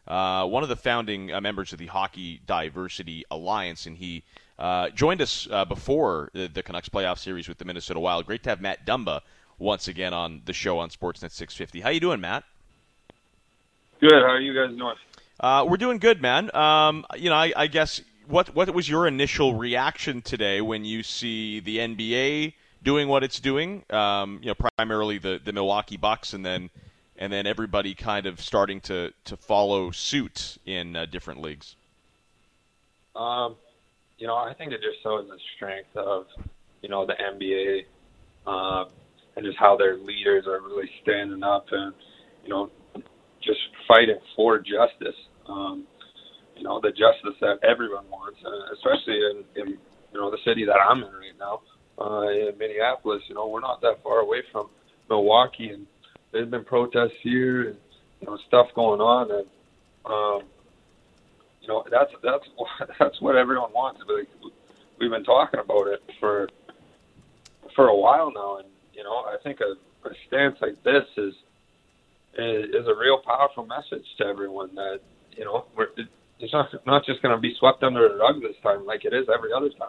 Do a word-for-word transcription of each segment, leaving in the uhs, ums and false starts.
uh, one of the founding uh, members of the Hockey Diversity Alliance, and he uh, joined us uh, before the, the Canucks playoff series with the Minnesota Wild. Great to have Matt Dumba once again on the show on Sportsnet six fifty. How you doing, Matt? Good. How are you guys doing? Uh, we're doing good, man. Um, you know, I, I guess what what was your initial reaction today when you see the N B A doing what it's doing? Um, you know, primarily the, the Milwaukee Bucks, and then and then everybody kind of starting to, to follow suit in uh, different leagues. Um, you know, I think it just shows the strength of, you know, the N B A uh, and just how their leaders are really standing up and, you know, just fighting for justice. Um, you know, the justice that everyone wants, uh, especially in, in, you know, the city that I'm in right now, uh, in Minneapolis. You know, we're not that far away from Milwaukee, and there's been protests here and, you know, stuff going on. And, um, you know, that's, that's, that's what everyone wants. Like, we've been talking about it for, for a while now. And, you know, I think a, a stance like this is, is a real powerful message to everyone that, you know, we're, it's not, not just going to be swept under the rug this time like it is every other time.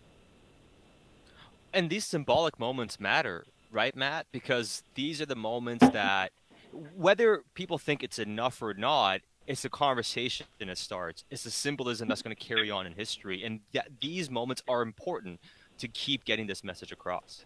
And these symbolic moments matter, right, Matt? Because these are the moments that, whether people think it's enough or not, it's a conversation that starts. It's a symbolism that's going to carry on in history. And th- these moments are important to keep getting this message across.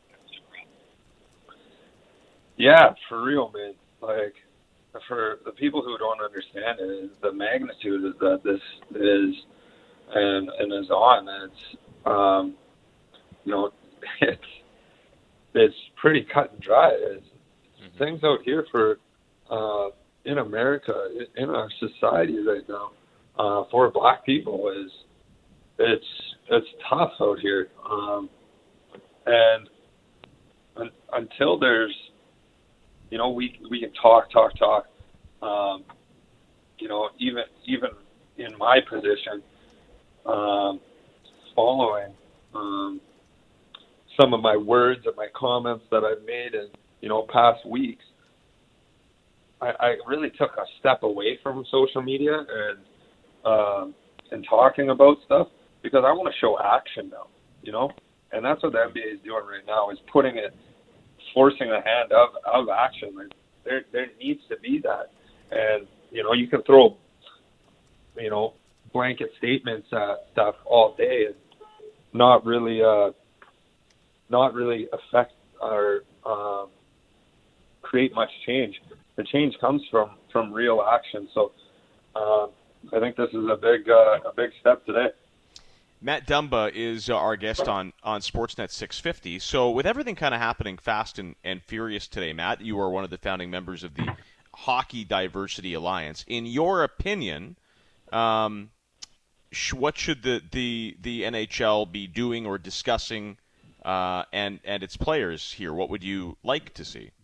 Yeah, for real, man. Like, for the people who don't understand it, the magnitude that this is and and is on, it's um, you know, it's it's pretty cut and dry. It's, mm-hmm. Things out here for uh, in America, in our society right now, uh, for Black people is it's it's tough out here, um, and un- until there's You know, we we can talk, talk, talk. Um, you know, even even in my position, um, following um, some of my words and my comments that I've made in, you know, past weeks, I, I really took a step away from social media and um, and talking about stuff because I want to show action now. You know, and that's what the N B A is doing right now, is putting it. Forcing the hand of, of action. Like, there there needs to be that. And, you know, you can throw, you know, blanket statements at stuff all day and not really uh, not really affect or um, create much change. The change comes from, from real action. So um, I think this is a big uh, a big step today. Matt Dumba is uh, our guest on, on Sportsnet six fifty. So with everything kind of happening fast and, and furious today, Matt, you are one of the founding members of the Hockey Diversity Alliance. In your opinion, um, sh- what should the, the, the N H L be doing or discussing uh, and, and its players here? What would you like to see?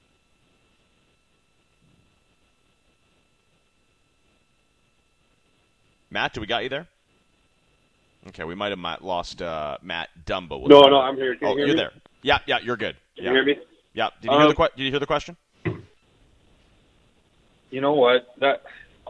Matt, do we got you there? Okay, we might have lost uh, Matt Dumba. We'll no, no, I'm here. Can oh, you hear you're me? there. Yeah, yeah, you're good. Can yeah. you hear me? Yeah. Did you um, hear the que- Did you hear the question? You know what? That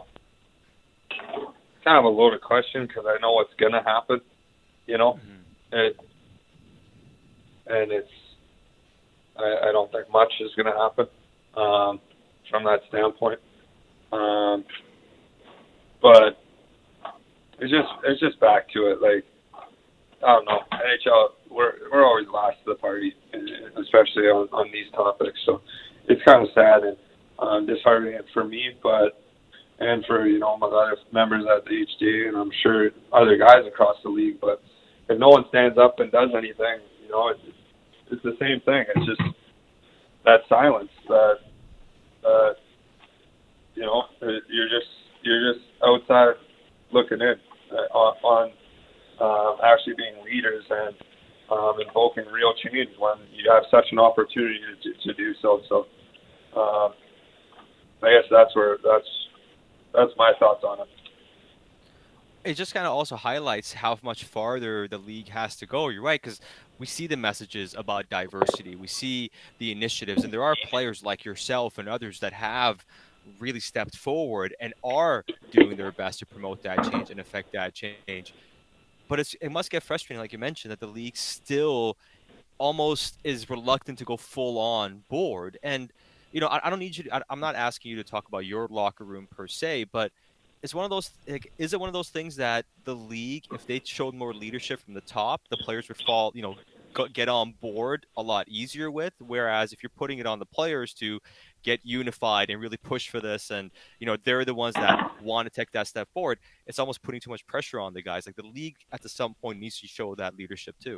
kind of a loaded question because I know what's going to happen. You know, mm-hmm. it, and it's I, I don't think much is going to happen um, from that standpoint. Um, but. It's just it's just back to it. Like, I don't know, N H L, we're we're always last to the party, especially on, on these topics. So it's kind of sad and um, disheartening for me, but and for, you know, my other members at the H D A, and I'm sure other guys across the league. But if no one stands up and does anything, you know, it's it's the same thing. It's just that silence that uh, you know, you're just you're just outside looking in. Uh, on uh, actually being leaders and um, invoking real change when you have such an opportunity to, to do so. So um, I guess that's where that's that's my thoughts on it. It just kind of also highlights how much farther the league has to go. You're right, because we see the messages about diversity. We see the initiatives, and there are players like yourself and others that have really stepped forward and are doing their best to promote that change and affect that change. But it's, it must get frustrating, like you mentioned, that the league still almost is reluctant to go full on board. And, you know, I, I don't need you to, I, I'm not asking you to talk about your locker room per se, but it's one of those, like, is it one of those things that the league, if they showed more leadership from the top, the players would fall, you know, get on board a lot easier with? Whereas if you're putting it on the players to get unified and really push for this, and, you know, they're the ones that want to take that step forward, it's almost putting too much pressure on the guys. Like, the league at some point needs to show that leadership too.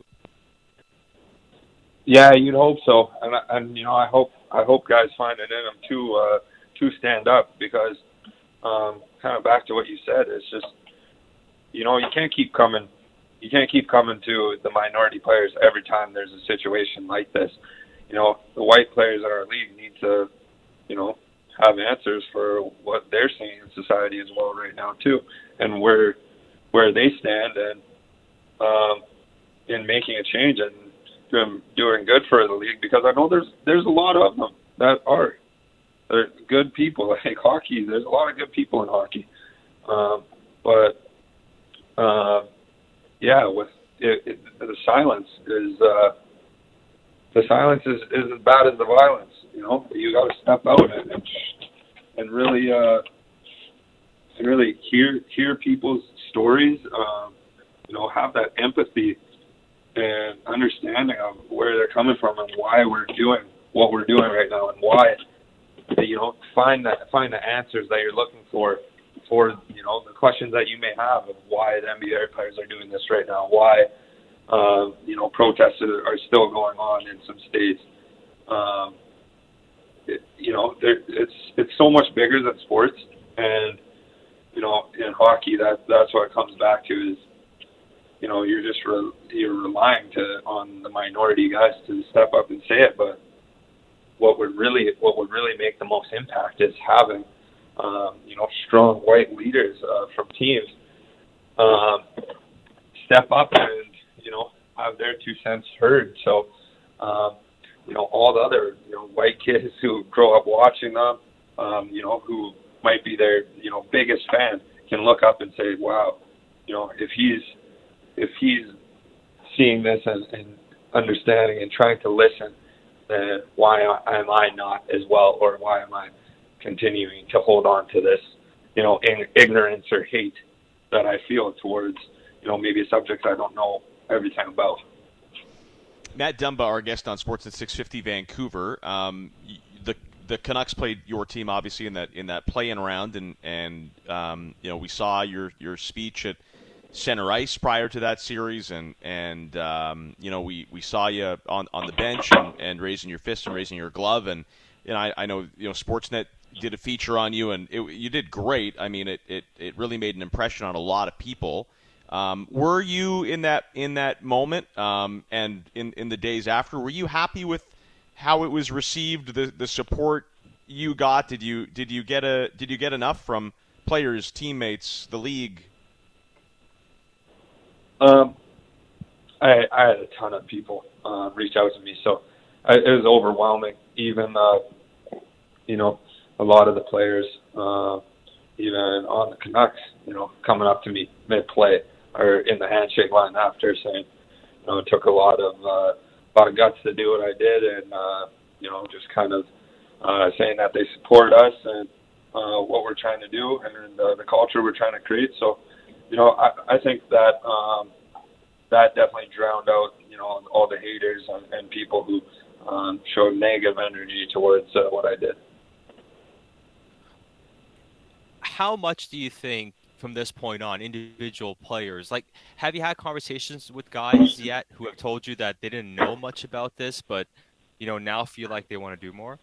Yeah, you'd hope so, and and you know, I hope I hope guys find it in them to uh, to stand up, because um, kind of back to what you said, it's just, you know, you can't keep coming, you can't keep coming to the minority players every time there's a situation like this. You know, the white players in our league need to, you know, have answers for what they're seeing in society as well right now too, and where where they stand, and um, in making a change and doing, doing good for the league, because I know there's there's a lot of them that are they're good people. Like hockey, there's a lot of good people in hockey, um, but uh, yeah, with it, it, the silence is uh, the silence is, is as bad as the violence. You know, you got to step out and and, and really uh, and really hear hear people's stories. Um, you know, have that empathy and understanding of where they're coming from and why we're doing what we're doing right now, and why, you know, find that find the answers that you're looking for for you know the questions that you may have of why the N B A players are doing this right now, why uh, you know protests are still going on in some states. Um, it, you know, there, it's it's so much bigger than sports, and you know, in hockey, that that's what it comes back to is, you know, you're just re- you're relying to on the minority guys to step up and say it. But what would really what would really make the most impact is having, um, you know, strong white leaders uh, from teams um, step up and, you know, have their two cents heard. So, um, you know, all the other, you know, white kids who grow up watching them, um, you know, who might be their, you know, biggest fan, can look up and say, wow, you know, if he's if he's seeing this and, and understanding and trying to listen, then why am I not as well, or why am I continuing to hold on to this, you know, in ignorance or hate that I feel towards, you know, maybe a subject I don't know everything about. Matt Dumba, our guest on Sportsnet six fifty Vancouver. Um, the the Canucks played your team obviously in that in that play-in round, and and um, you know, we saw your your speech at center ice prior to that series, and and um, you know, we, we saw you on, on the bench and, and raising your fist and raising your glove, and you know, I, I know, you know, Sportsnet did a feature on you, and it, you did great. I mean, it, it, it really made an impression on a lot of people. Um, were you in that in that moment um, and in, in the days after? Were you happy with how it was received? The the support you got? Did you did you get a did you get enough from players, teammates, the league? Um, I, I had a ton of people uh, reach out to me, so I, it was overwhelming. Even, uh, you know, a lot of the players, uh, even on the Canucks, you know, coming up to me mid-play or in the handshake line after, saying, you know, it took a lot of uh, a lot of guts to do what I did, and uh, you know, just kind of uh, saying that they support us and uh, what we're trying to do and uh, the culture we're trying to create. So, you know, I, I think that um, that definitely drowned out, you know, all the haters and, and people who um, showed negative energy towards uh, what I did. How much do you think from this point on, individual players, like, have you had conversations with guys yet who have told you that they didn't know much about this, but, you know, now feel like they want to do more?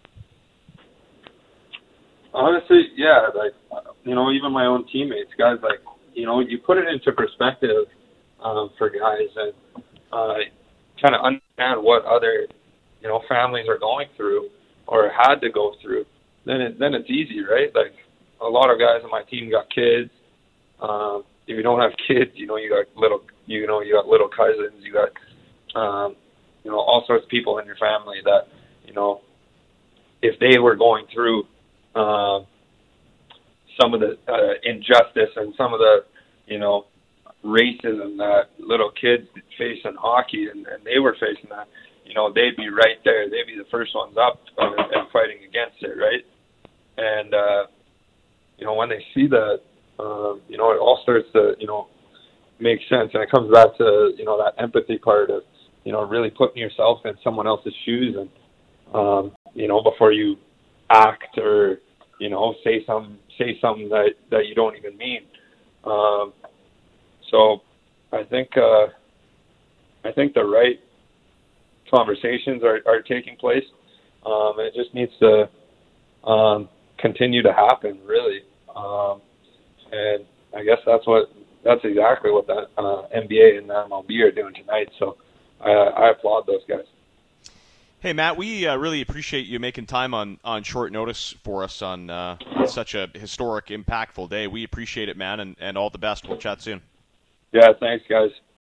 Honestly, yeah, like, you know, even my own teammates, guys, like, you know, you put it into perspective um, for guys and uh, kind of understand what other, you know, families are going through or had to go through, then it, then it's easy, right? Like, a lot of guys on my team got kids. Um, if you don't have kids, you know, you got little, you know, you got little cousins, you got, um, you know, all sorts of people in your family that, you know, if they were going through um, some of the uh, injustice and some of the, you know, racism that little kids face in hockey, and, and they were facing that, you know, they'd be right there. They'd be the first ones up uh, and fighting against it, right? And, uh, you know, when they see that, uh, you know, it all starts to, you know, make sense. And it comes back to, you know, that empathy part of, you know, really putting yourself in someone else's shoes and, um, you know, before you act or, you know, say some say something that, that you don't even mean. Um, so I think uh, I think the right conversations are, are taking place. Um, it just needs to um, continue to happen, really. Um, and I guess that's what that's exactly what the uh, N B A and the M L B are doing tonight. So I, I applaud those guys. Hey, Matt, we uh, really appreciate you making time on, on short notice for us on, uh, on such a historic, impactful day. We appreciate it, man, and, and all the best. We'll chat soon. Yeah, thanks, guys.